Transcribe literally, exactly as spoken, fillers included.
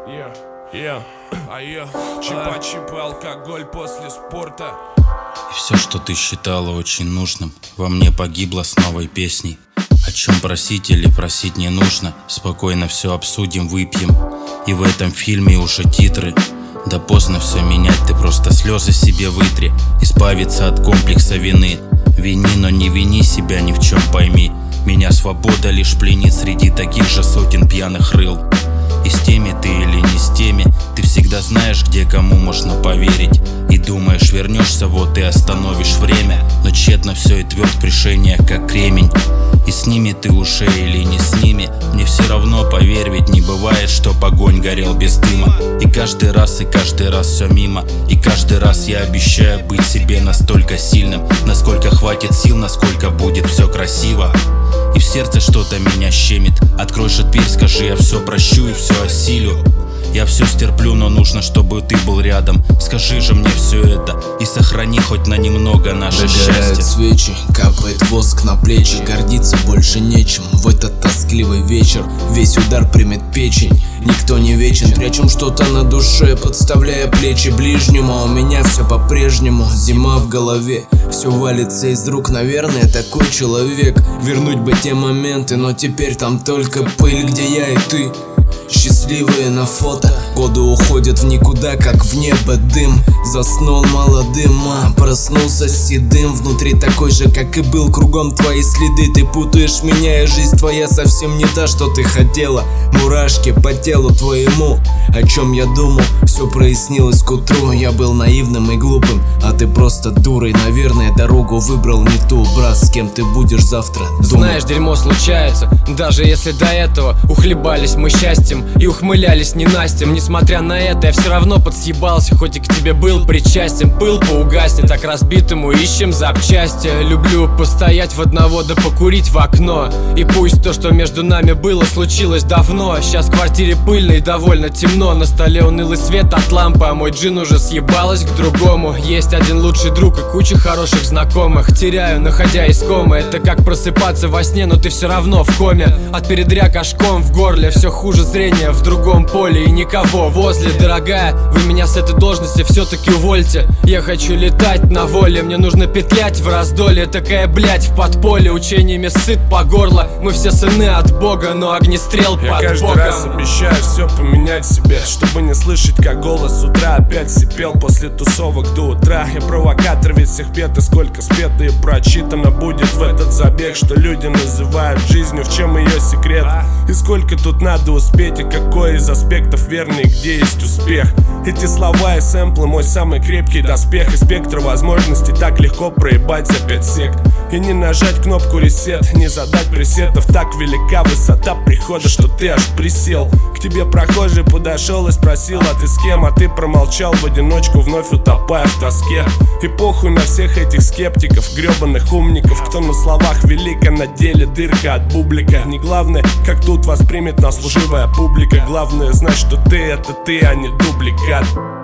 Yeah, yeah, а я чипа-чипа, алкоголь после спорта. И все, что ты считала очень нужным, во мне погибло с новой песней. О чем просить или просить не нужно, спокойно все обсудим, выпьем. И в этом фильме уже титры. Да поздно все менять, ты просто слезы себе вытри. Избавиться от комплекса вины. Вини, но не вини себя ни в чем, пойми. Меня свобода лишь пленит среди таких же сотен пьяных рыл. И с теми ты или не с теми, ты всегда знаешь, где кому можно поверить. И думаешь, вернешься, вот и остановишь время. Но тщетно все и тверд в решениях, как кремень. И с ними ты уже или не с ними, мне все равно, поверь, ведь не бывает, что огонь горел без дыма. И каждый раз, и каждый раз все мимо. И каждый раз я обещаю быть себе настолько сильным, насколько хватит сил, насколько будет все красиво. И в сердце что-то меня щемит. Открой же дверь, скажи, я все прощу и все осилю. Я все стерплю, но нужно, чтобы ты был рядом. Скажи же мне все это и сохрани хоть на немного наше Догорают счастье. свечи, капает воск на плечи. Гордиться больше нечем в этот тоскливый вечер. Весь удар примет печень, никто не вечен. Прячем что-то на душе, подставляя плечи ближнему. А у меня все по-прежнему, зима в голове. Все валится из рук, наверное, такой человек. Вернуть бы те моменты, но теперь там только пыль, где я и ты. Счастливые на фото, годы уходят в никуда, как в небо дым. Заснул молодым, а проснулся седым. Внутри такой же, как и был, кругом твои следы. Ты путаешь меня, и жизнь твоя совсем не та, что ты хотела. Мурашки по телу твоему, о чем я думал, все прояснилось к утру. Я был наивным и глупым, а ты просто дурой. Наверное, дорогу выбрал не ту, брат, с кем ты будешь завтра думать. Знаешь, дерьмо случается, даже если до этого ухлебались мы счастьем и ухмылялись ненастьем. Несмотря на это, я все равно подсъебался, хоть и к тебе был причастен. Пыл поугаснет, так разбитому ищем запчасти. Люблю постоять в одного да покурить в окно. И пусть то, что между нами было, случилось давно. Сейчас в квартире пыльно и довольно темно. На столе унылый свет от лампы, а мой джин уже съебалась к другому. Есть один лучший друг и куча хороших знакомых. Теряю, находя искомое. Это как просыпаться во сне, но ты все равно в коме. От передряг аж ком в горле, все хуже зрения в другом поле и никого возле. Дорогая, вы меня с этой должности все-таки увольте. Я хочу летать на воле, мне нужно петлять в раздолье. Такая блять в подполье, учениями сыт по горло. Мы все сыны от Бога, но огнестрел Я под каждый боком. раз обещаю все поменять в себе, чтобы не слышать, как голос с утра опять сипел после тусовок до утра. Я провокатор ведь всех бед, и сколько спето и прочитано будет в этот забег, что люди называют жизнью, в чем ее секрет. И сколько тут надо успеть, и какой из аспектов верный, где есть успех. Эти слова и сэмплы мой самый крепкий доспех. И спектр возможностей так легко проебать за пять сек. И не нажать кнопку ресет, не задать пресетов. Так велика высота прихода, что ты аж присел. К тебе прохожий подошел и спросил, а ты с кем? А ты промолчал в одиночку, вновь утопая в тоске. И похуй на всех этих скептиков, гребаных умников, кто на словах велик, а на деле дырка от бублика. Не главное, как тут воспримет нас лживая публика. Главное знать, что ты это ты, а не дубликат.